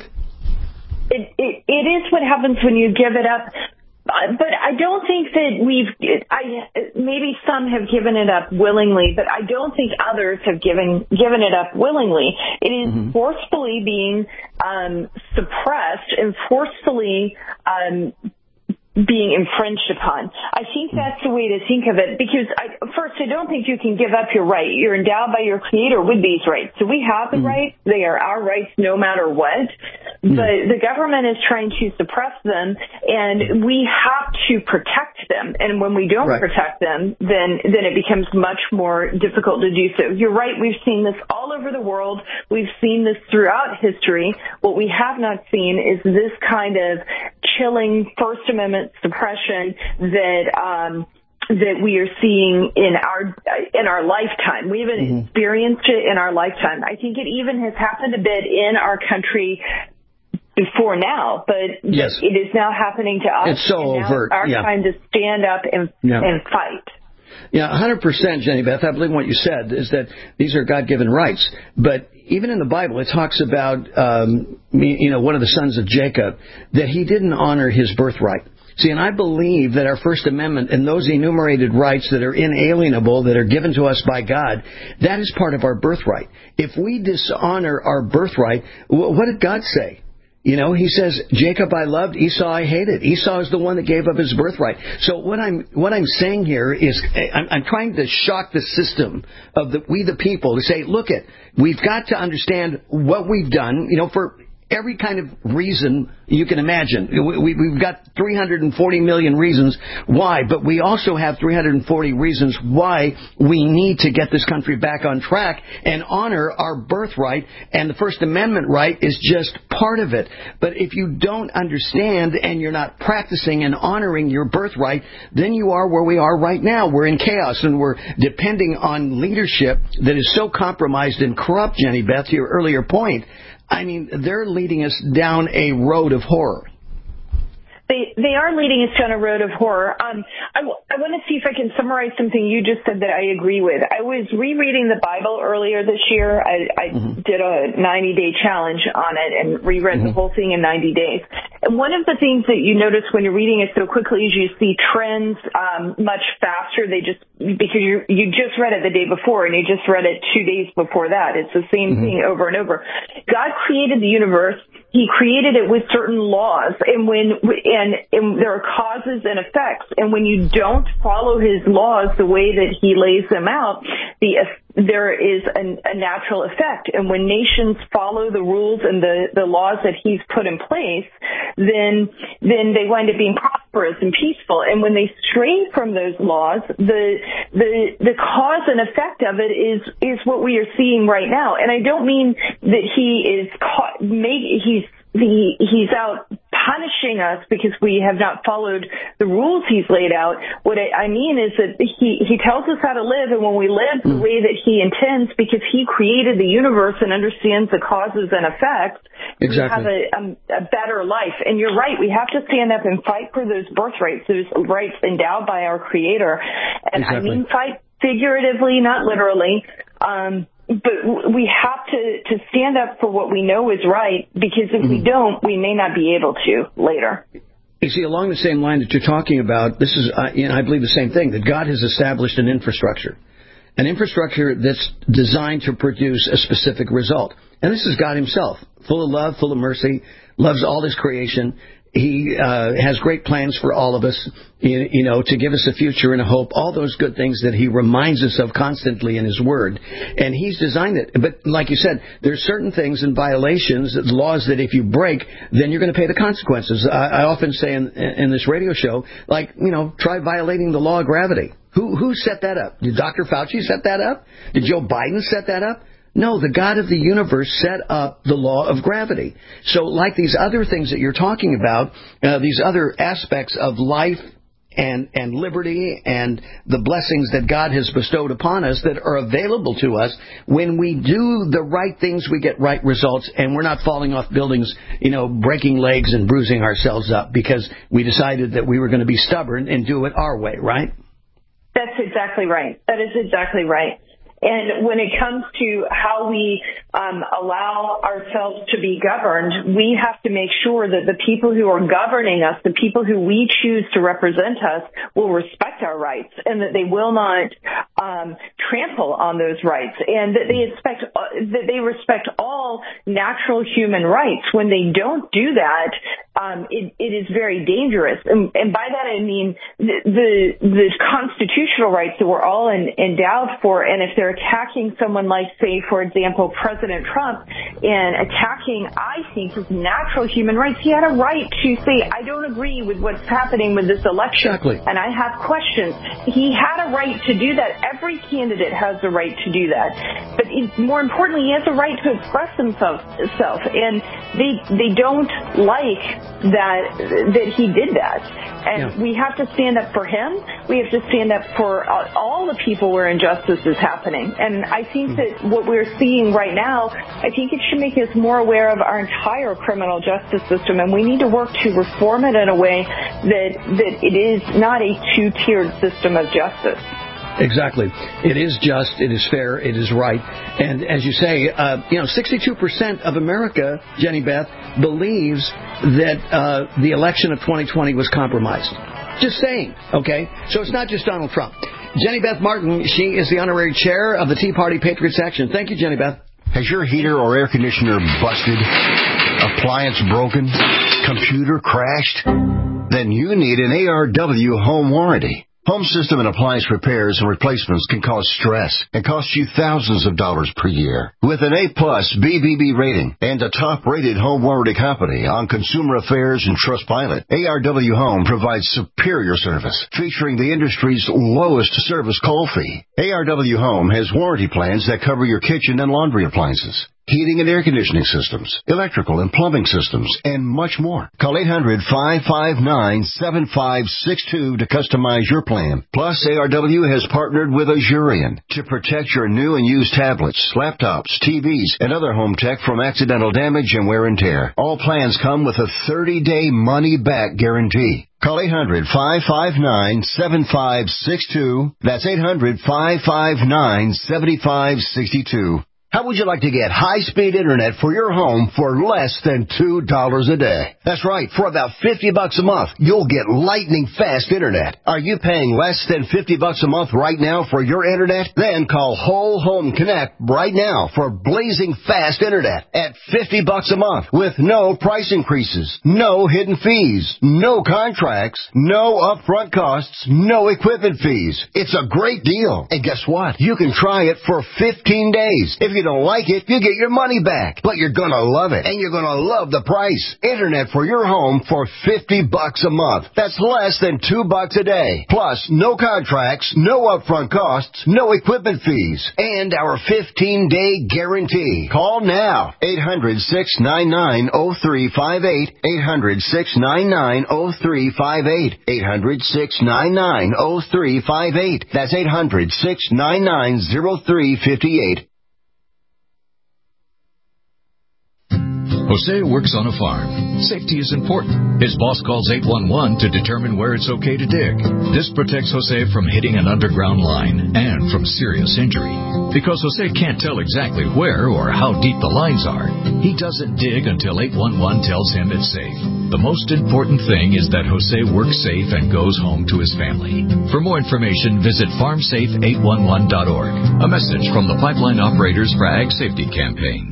It, it, it is what happens when you give it up. But I don't think that we've, I, maybe some have given it up willingly, but I don't think others have given given it up willingly. It is mm-hmm. forcefully being um, suppressed and forcefully um, being infringed upon. I think that's the way to think of it, because I, first, I don't think you can give up your right. You're endowed by your Creator with these rights. So we have the mm. rights. They are our rights no matter what. Mm. But the government is trying to suppress them, and we have to protect them. And when we don't right. protect them, then, then it becomes much more difficult to do so. You're right. We've seen this all over the world. We've seen this throughout history. What we have not seen is this kind of chilling First Amendment suppression that um, that we are seeing in our in our lifetime. We haven't mm-hmm. experienced it in our lifetime. I think it even has happened a bit in our country before now, but yes. it is now happening to us. It's so and now overt. It's our yeah. time to stand up and yeah. and fight. Yeah, one hundred percent, Jenny Beth. I believe what you said is that these are God-given rights. But even in the Bible, it talks about, um, you know, one of the sons of Jacob, that he didn't honor his birthright. See, and I believe that our First Amendment and those enumerated rights that are inalienable, that are given to us by God, that is part of our birthright. If we dishonor our birthright, what did God say? You know, he says, Jacob I loved, Esau I hated. Esau is the one that gave up his birthright. So what I'm what I'm saying here is I'm, I'm trying to shock the system of the, we the people to say, look it, we've got to understand what we've done, you know, for every kind of reason you can imagine. We, we've got three hundred forty million reasons why, but we also have three hundred forty reasons why we need to get this country back on track and honor our birthright, and the First Amendment right is just part of it. But if you don't understand and you're not practicing and honoring your birthright, then you are where we are right now. We're in chaos, and we're depending on leadership that is so compromised and corrupt, Jenny Beth, to your earlier point. I mean, they're leading us down a road of horror. They they are leading us down a road of horror. Um, I, w- I want to see if I can summarize something you just said that I agree with. I was rereading the Bible earlier this year. I, I mm-hmm. did a ninety-day challenge on it and reread mm-hmm. the whole thing in ninety days. And one of the things that you notice when you're reading it so quickly is you see trends um, much faster. They just because you you just read it the day before and you just read it two days before that. It's the same mm-hmm. thing over and over. God created the universe. He created it with certain laws, and when and, and there are causes and effects. And when you don't follow his laws the way that he lays them out, the there is an, a natural effect. And when nations follow the rules and the, the laws that he's put in place, then then they wind up being prosperous and peaceful. And when they stray from those laws, the the the cause and effect of it is is what we are seeing right now. And I don't mean that he is caught. Maybe he's He, he's out punishing us because we have not followed the rules he's laid out. What I mean is that he, he tells us how to live, and when we live the way that he intends, because he created the universe and understands the causes and effects, exactly. we have a, a, a better life. And you're right, we have to stand up and fight for those birthrights, those rights endowed by our Creator. And exactly. I mean fight figuratively, not literally. Um, But we have to, to stand up for what we know is right, because if mm-hmm. we don't, we may not be able to later. You see, along the same line that you're talking about, this is, uh, you know, I believe the same thing, that God has established an infrastructure, an infrastructure that's designed to produce a specific result. And this is God himself, full of love, full of mercy, loves all his creation. He uh, has great plans for all of us, you, you know, to give us a future and a hope, all those good things that he reminds us of constantly in his word. And he's designed it. But like you said, there's certain things and violations, laws that if you break, then you're going to pay the consequences. I, I often say in, in this radio show, like, you know, try violating the law of gravity. Who, who set that up? Did Doctor Fauci set that up? Did Joe Biden set that up? No, the God of the universe set up the law of gravity. So like these other things that you're talking about, uh, these other aspects of life and, and liberty and the blessings that God has bestowed upon us that are available to us, when we do the right things, we get right results, and we're not falling off buildings, you know, breaking legs and bruising ourselves up because we decided that we were going to be stubborn and do it our way, right? That's exactly right. That is exactly right. And when it comes to how we um, allow ourselves to be governed, we have to make sure that the people who are governing us, the people who we choose to represent us, will respect our rights, and that they will not um, trample on those rights, and that they expect uh, that they respect all natural human rights. When they don't do that, um, it, it is very dangerous. And, and by that I mean the, the the constitutional rights that we're all in, endowed for, and if they're attacking someone like, say, for example, President Trump, and attacking, I think, his natural human rights. He had a right to say, I don't agree with what's happening with this election, exactly. and I have questions. He had a right to do that. Every candidate has the right to do that. But it, more importantly, he has a right to express himself, himself, and they they don't like that that he did that. And yeah. we have to stand up for him. We have to stand up for all the people where injustice is happening. And I think that what we're seeing right now, I think it should make us more aware of our entire criminal justice system, and we need to work to reform it in a way that that it is not a two-tiered system of justice. Exactly. It is just, it is fair, it is right. And as you say, uh, you know, sixty-two percent of America, Jenny Beth, believes that uh, the election of twenty twenty was compromised. Just saying, okay? So it's not just Donald Trump. Jenny Beth Martin, she is the honorary chair of the Tea Party Patriots Action. Thank you, Jenny Beth. Has your heater or air conditioner busted? Appliance broken? Computer crashed? Then you need an A R W home warranty. Home system and appliance repairs and replacements can cause stress and cost you thousands of dollars per year. With an A-plus B B B rating and a top-rated home warranty company on Consumer Affairs and Trustpilot, A R W Home provides superior service, featuring the industry's lowest service call fee. A R W Home has warranty plans that cover your kitchen and laundry appliances, heating and air conditioning systems, electrical and plumbing systems, and much more. Call eight hundred, five five nine, seven five six two to customize your plan. Plus, A R W has partnered with Azurion to protect your new and used tablets, laptops, T Vs, and other home tech from accidental damage and wear and tear. All plans come with a thirty-day money-back guarantee. Call eight hundred, five five nine, seven five six two. That's eight hundred, five five nine, seven five six two. How would you like to get high-speed internet for your home for less than two dollars a day? That's right. For about fifty bucks a month, you'll get lightning-fast internet. Are you paying less than fifty bucks a month right now for your internet? Then call Whole Home Connect right now for blazing fast internet at fifty bucks a month with no price increases, no hidden fees, no contracts, no upfront costs, no equipment fees. It's a great deal. And guess what? You can try it for fifteen days. If you don't like it, you get your money back. But you're gonna love it, and you're gonna love the price. Internet for your home for fifty bucks a month. That's less than two bucks a day. Plus, no contracts, no upfront costs, no equipment fees, and our fifteen-day guarantee. Call now. eight hundred, six nine nine, oh three five eight. eight hundred, six nine nine, oh three five eight. eight hundred, six nine nine, oh three five eight. That's eight hundred, six nine nine, oh three five eight. Jose works on a farm. Safety is important. His boss calls eight one one to determine where it's okay to dig. This protects Jose from hitting an underground line and from serious injury. Because Jose can't tell exactly where or how deep the lines are, he doesn't dig until eight one one tells him it's safe. The most important thing is that Jose works safe and goes home to his family. For more information, visit farm safe eight one one dot org. A message from the Pipeline Operators for Ag Safety Campaign.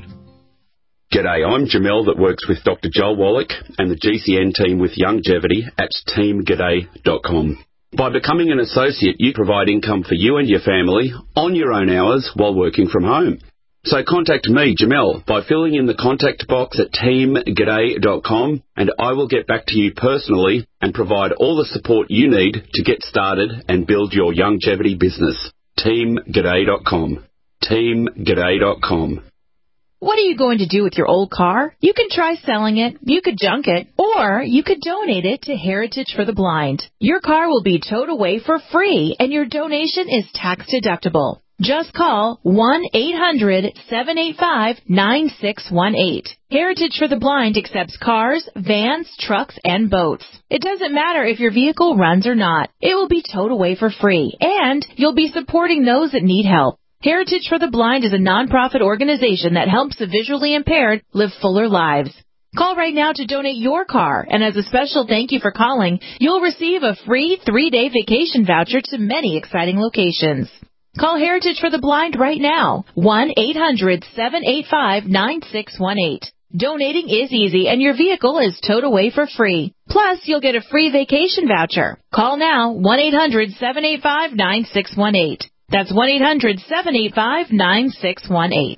G'day, I'm Jamel that works with Doctor Joel Wallach and the G C N team with Longevity at team g'day dot com. By becoming an associate, you provide income for you and your family on your own hours while working from home. So contact me, Jamel, by filling in the contact box at team g'day dot com, and I will get back to you personally and provide all the support you need to get started and build your longevity business. team g'day dot com. team g'day dot com. What are you going to do with your old car? You can try selling it, you could junk it, or you could donate it to Heritage for the Blind. Your car will be towed away for free, and your donation is tax deductible. Just call one eight hundred, seven eight five, nine six one eight. Heritage for the Blind accepts cars, vans, trucks, and boats. It doesn't matter if your vehicle runs or not. It will be towed away for free, and you'll be supporting those that need help. Heritage for the Blind is a nonprofit organization that helps the visually impaired live fuller lives. Call right now to donate your car, and as a special thank you for calling, you'll receive a free three-day vacation voucher to many exciting locations. Call Heritage for the Blind right now, one eight hundred, seven eight five, nine six one eight. Donating is easy, and your vehicle is towed away for free. Plus, you'll get a free vacation voucher. Call now, one eight hundred, seven eight five, nine six one eight. That's one eight hundred, seven eight five, nine six one eight.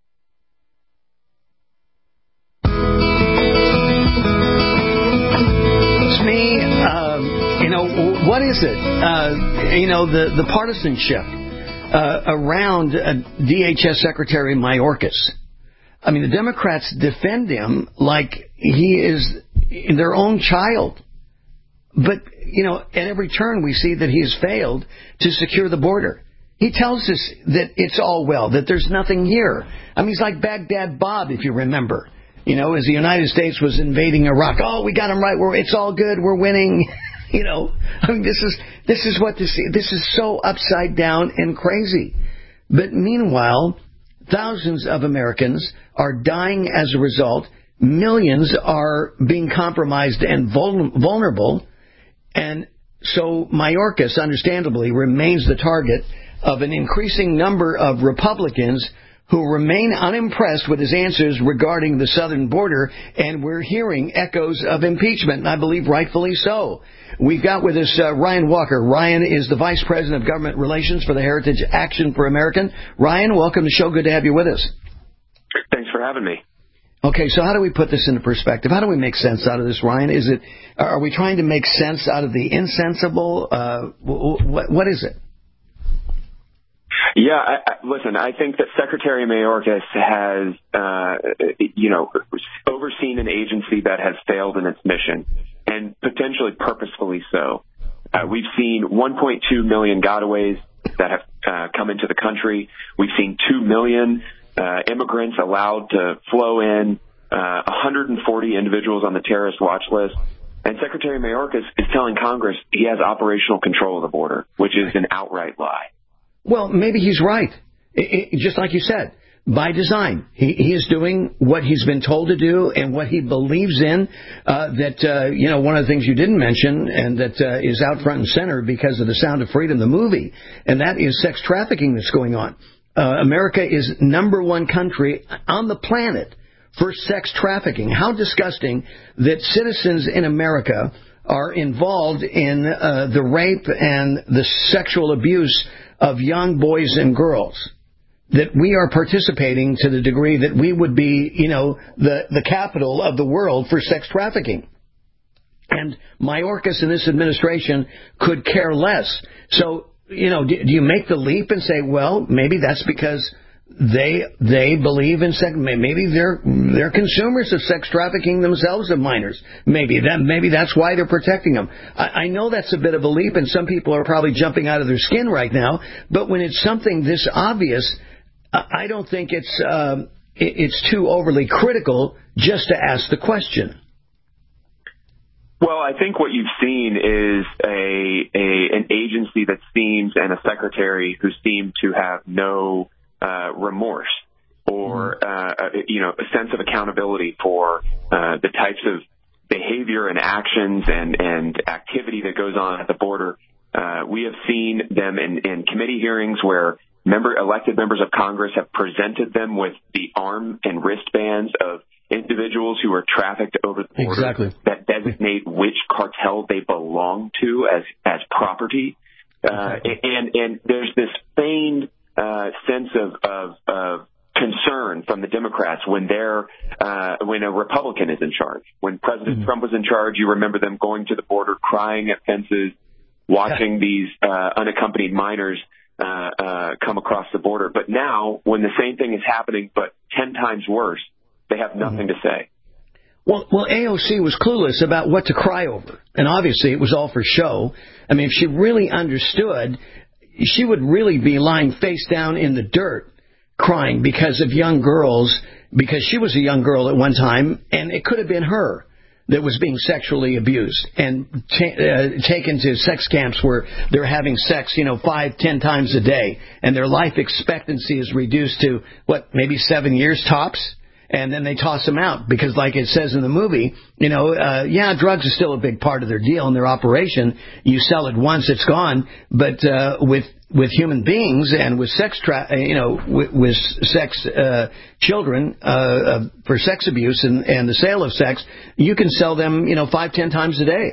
It's me. Um, you know, what is it? Uh, you know, the, the partisanship uh, around uh, D H S Secretary Mayorkas. I mean, the Democrats defend him like he is their own child. But, you know, at every turn we see that he has failed to secure the border. He tells us that it's all well, that there's nothing here. I mean, he's like Baghdad Bob, if you remember. You know, as the United States was invading Iraq. Oh, we got him right. We're, it's all good. We're winning. You know, I mean, this is this is what this this is so upside down and crazy. But meanwhile, thousands of Americans are dying as a result. Millions are being compromised and vul- vulnerable. And so Mayorkas, understandably, remains the target of an increasing number of Republicans who remain unimpressed with his answers regarding the southern border, and we're hearing echoes of impeachment, and I believe rightfully so. We've got with us uh, Ryan Walker. Ryan is the Vice President of Government Relations for the Heritage Action for America. Ryan, welcome to the show. Good to have you with us. Thanks for having me. Okay, so how do we put this into perspective? How do we make sense out of this, Ryan? Is it, are we trying to make sense out of the insensible? Uh, what, what is it? Yeah, I, I, listen, I think that Secretary Mayorkas has, uh, you know, overseen an agency that has failed in its mission, and potentially purposefully so. Uh, we've seen one point two million gotaways that have uh, come into the country. We've seen two million uh, immigrants allowed to flow in, uh, one hundred forty individuals on the terrorist watch list. And Secretary Mayorkas is telling Congress he has operational control of the border, which is an outright lie. Well, maybe he's right. It, it, just like you said, by design. He, he is doing what he's been told to do and what he believes in. Uh, that, uh, you know, one of the things you didn't mention and that uh, is out front and center because of The Sound of Freedom, the movie, and that is sex trafficking that's going on. Uh, America is number one country on the planet for sex trafficking. How disgusting that citizens in America are involved in uh, the rape and the sexual abuse of young boys and girls. that we are participating to the degree that we would be, you know, the, the capital of the world for sex trafficking. And Mayorkas and this administration could care less. So, you know, do, do you make the leap and say, well, maybe that's because they they believe in sex? Maybe they're they're consumers of sex trafficking themselves, of minors. Maybe that maybe that's why they're protecting them. I, I know that's a bit of a leap, and some people are probably jumping out of their skin right now. But when it's something this obvious, I don't think it's um, it, it's too overly critical just to ask the question. Well, I think what you've seen is a, a an agency that seems, and a secretary who seem to have no uh, remorse or uh, you know a sense of accountability for uh, the types of behavior and actions and, and activity that goes on at the border. Uh, we have seen them in, in committee hearings where member elected members of Congress have presented them with the arm and wristbands of individuals who are trafficked over the border exactly. that designate which cartel they belong to as as property, uh, and and there's this feigned uh, sense of, of of concern from the Democrats when they're uh, when a Republican is in charge. When President mm-hmm. Trump was in charge, you remember them going to the border, crying at fences, watching yeah. these uh, unaccompanied minors uh, uh, come across the border. But now, when the same thing is happening, but ten times worse, they have nothing mm-hmm. to say. Well, well, A O C was clueless about what to cry over. And obviously it was all for show. I mean, if she really understood, she would really be lying face down in the dirt crying because of young girls, because she was a young girl at one time, and it could have been her that was being sexually abused and ta- uh, taken to sex camps where they're having sex, you know, five, ten times a day, and their life expectancy is reduced to, what, maybe seven years tops? And then they toss them out because, like it says in the movie, you know, uh, yeah, drugs are still a big part of their deal and their operation. You sell it once, it's gone. But uh, with with human beings and with sex, tra- you know, with, with sex uh, children uh, uh, for sex abuse and, and the sale of sex, you can sell them, you know, five, ten times a day.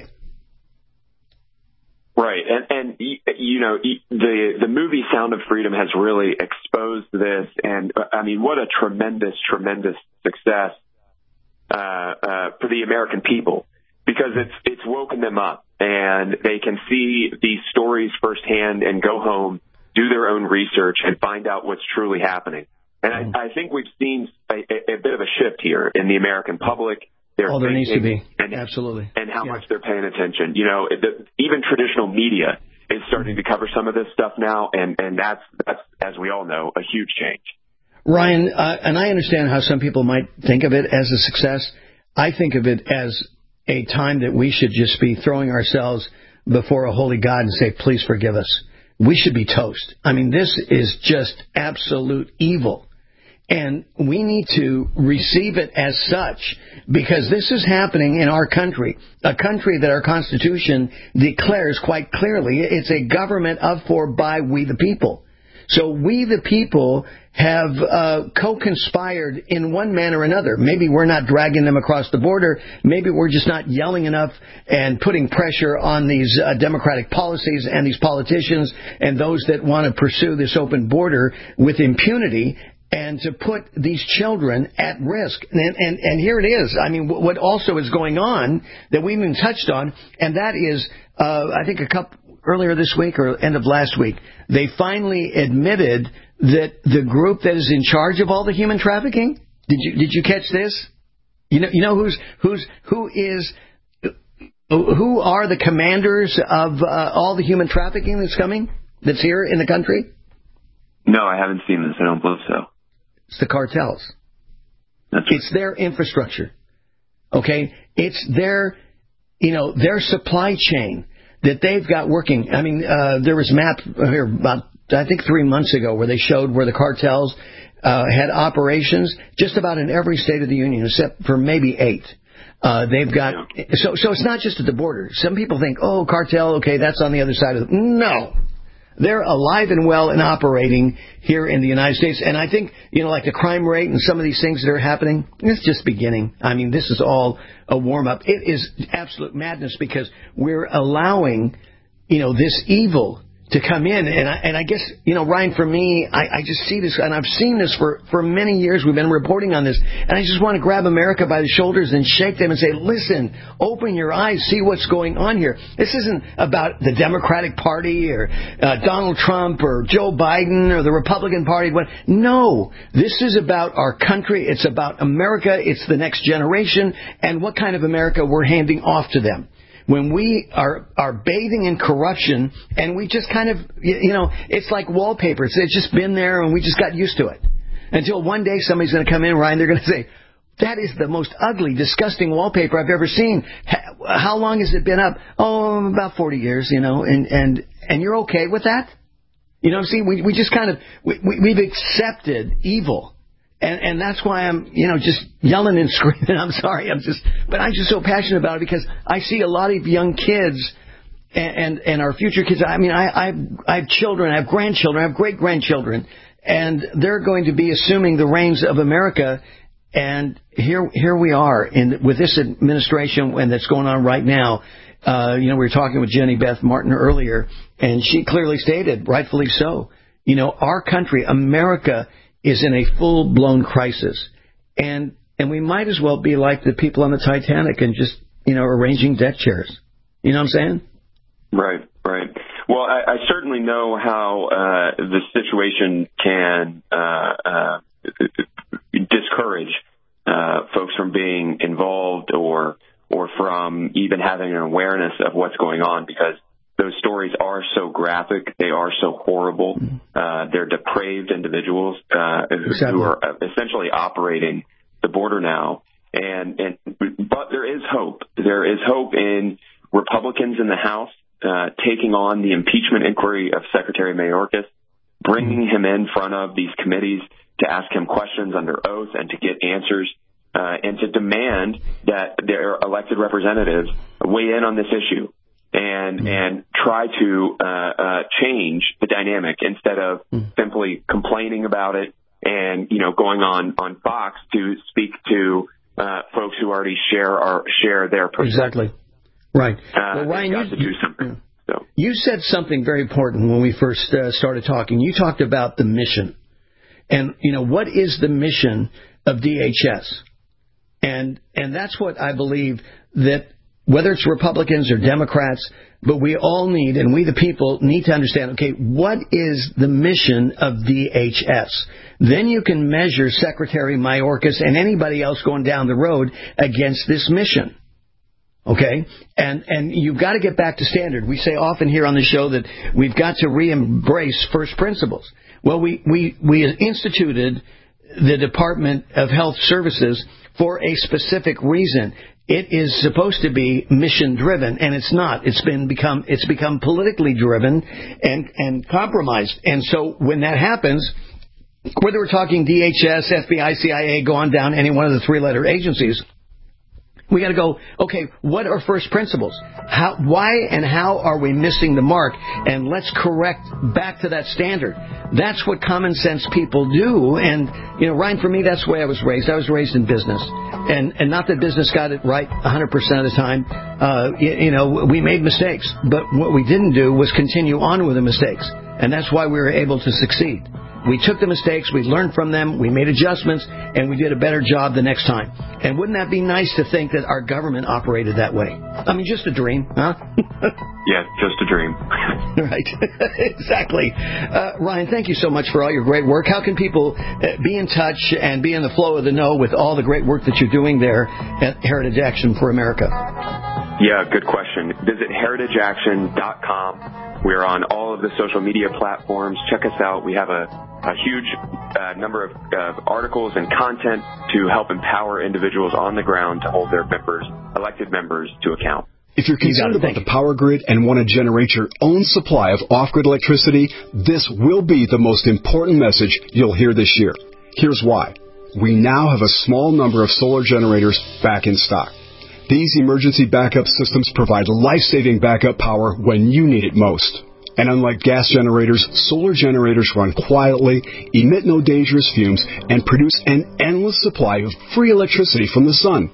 Right, and and you know the the movie Sound of Freedom has really exposed this, and I mean, what a tremendous, tremendous success uh, uh, for the American people, because it's it's woken them up, and they can see these stories firsthand and go home, do their own research, and find out what's truly happening. And I, I think we've seen a, a bit of a shift here in the American public. Oh, there needs to be. And, Absolutely. And how yeah. much they're paying attention. You know, the, even traditional media is starting to cover some of this stuff now, and, and that's, that's, as we all know, a huge change. Ryan, uh, and I understand how some people might think of it as a success. I think of it as a time that we should just be throwing ourselves before a holy God and say, please forgive us. We should be toast. I mean, this is just absolute evil. And we need to receive it as such, because this is happening in our country, a country that our Constitution declares quite clearly it's a government of, for, by, we the people. So we the people have uh, co-conspired in one manner or another. Maybe we're not dragging them across the border. Maybe we're just not yelling enough and putting pressure on these uh, democratic policies and these politicians and those that want to pursue this open border with impunity, and to put these children at risk. And, and, and here it is. I mean, what also is going on that we even touched on, and that is, uh, I think a couple, earlier this week or end of last week, they finally admitted that the group that is in charge of all the human trafficking, did you, did you catch this? You know, you know who's, who's, who is, who are the commanders of uh, all the human trafficking that's coming, that's here in the country? No, I haven't seen this. I don't believe so. It's the cartels. That's it's their infrastructure. Okay? It's their, you know, their supply chain that they've got working. I mean, uh, there was a map here about, I think, three months ago where they showed where the cartels uh, had operations just about in every state of the union except for maybe eight. Uh, they've got, so, so it's not just at the border. Some people think, oh, cartel, okay, that's on the other side of the, no. They're alive and well and operating here in the United States. And I think, you know, like the crime rate and some of these things that are happening, it's just beginning. I mean, this is all a warm-up. It is absolute madness because we're allowing, you know, this evil to come in. And I, and I guess, you know, Ryan, for me, I, I just see this, and I've seen this for, for many years. We've been reporting on this. And I just want to grab America by the shoulders and shake them and say, listen, open your eyes, see what's going on here. This isn't about the Democratic Party or uh, Donald Trump or Joe Biden or the Republican Party. No, this is about our country. It's about America. It's the next generation and what kind of America we're handing off to them. When we are, are bathing in corruption and we just kind of, you know, it's like wallpaper. It's, it's just been there and we just got used to it. Until one day somebody's going to come in, Ryan, they're going to say, that is the most ugly, disgusting wallpaper I've ever seen. How long has it been up? Oh, about forty years, you know, and, and, and you're okay with that? You know what I'm saying? We, we just kind of, we, we, we've accepted evil. And, and that's why I'm, you know, just yelling and screaming. I'm sorry. I'm just, but I'm just so passionate about it because I see a lot of young kids and, and, and our future kids. I mean, I, I, have, I have children, I have grandchildren, I have great grandchildren, and they're going to be assuming the reins of America. And here, here we are in with this administration and that's going on right now. Uh, you know, we were talking with Jenny Beth Martin earlier, and she clearly stated, rightfully so, you know, our country, America, is in a full-blown crisis. And and we might as well be like the people on the Titanic and just, you know, arranging deck chairs. You know what I'm saying? Right, right. Well, I, I certainly know how uh, the situation can uh, uh, discourage uh, folks from being involved or or from even having an awareness of what's going on, because those stories are so graphic. They are so horrible. Uh, they're depraved individuals uh, who, who are essentially operating the border now. And, and but there is hope. There is hope in Republicans in the House uh, taking on the impeachment inquiry of Secretary Mayorkas, bringing him in front of these committees to ask him questions under oath and to get answers, uh, and to demand that their elected representatives weigh in on this issue. And and try to uh, uh, change the dynamic instead of mm. simply complaining about it and, you know, going on, on Fox to speak to uh, folks who already share our share their perspective. Exactly. Right. Uh, well, Ryan, got you, to do something. So. You said something very important when we first uh, started talking. You talked about the mission. And, you know, what is the mission of D H S? And and that's what I believe that whether it's Republicans or Democrats, but we all need, and we the people need to understand, okay, what is the mission of D H S? Then you can measure Secretary Mayorkas and anybody else going down the road against this mission. Okay? And and you've got to get back to standard. We say often here on the show that we've got to re-embrace first principles. Well, we, we, we instituted the Department of Health Services for a specific reason. It is supposed to be mission driven, and it's not. It's been become it's become politically driven and and compromised. And so when that happens, whether we're talking D H S, F B I, C I A, go on down any one of the three letter agencies, we got to go, okay, what are first principles? How, why and how are we missing the mark? And let's correct back to that standard. That's what common sense people do. And, you know, Ryan, for me, that's the way I was raised. I was raised in business. And, and not that business got it right one hundred percent of the time. Uh, you, you know, we made mistakes. But what we didn't do was continue on with the mistakes. And that's why we were able to succeed. We took the mistakes, we learned from them, we made adjustments, and we did a better job the next time. And wouldn't that be nice to think that our government operated that way? I mean, just a dream, huh? Yeah, just a dream. Right. Exactly. Uh, Ryan, thank you so much for all your great work. How can people uh, be in touch and be in the flow of the know with all the great work that you're doing there at Heritage Action for America? Yeah, good question. Visit heritage action dot com. We're on all of the social media platforms. Check us out. We have a, a huge uh, number of uh, articles and content to help empower individuals on the ground to hold their members, elected members, to account. If you're concerned you about the power grid and want to generate your own supply of off-grid electricity, this will be the most important message you'll hear this year. Here's why. We now have a small number of solar generators back in stock. These emergency backup systems provide life-saving backup power when you need it most. And unlike gas generators, solar generators run quietly, emit no dangerous fumes, and produce an endless supply of free electricity from the sun.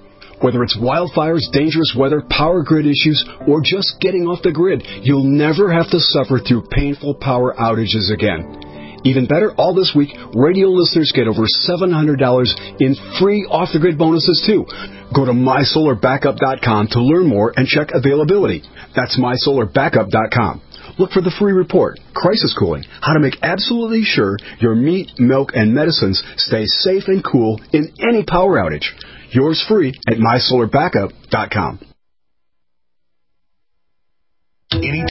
Whether it's wildfires, dangerous weather, power grid issues, or just getting off the grid, you'll never have to suffer through painful power outages again. Even better, all this week, radio listeners get over seven hundred dollars in free off-the-grid bonuses, too. Go to my solar backup dot com to learn more and check availability. That's my solar backup dot com. Look for the free report, Crisis Cooling, how to make absolutely sure your meat, milk, and medicines stay safe and cool in any power outage. Yours free at my solar backup dot com.